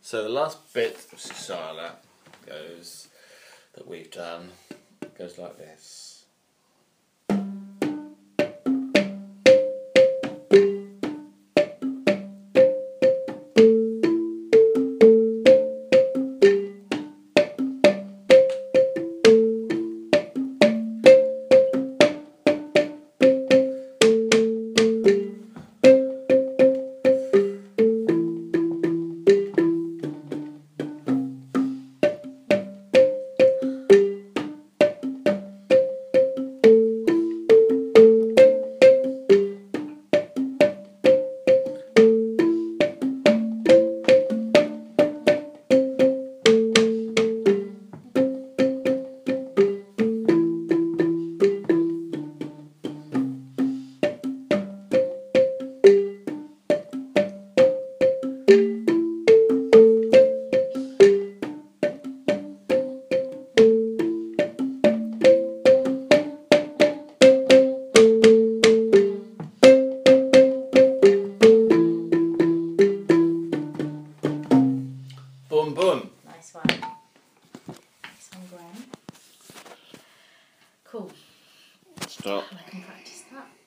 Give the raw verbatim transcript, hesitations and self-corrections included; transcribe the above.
So the last bit of Sisala goes that we've done goes like this. Boom, boom. Nice one. Nice one, Gwen. Cool. Stop. I can practice that.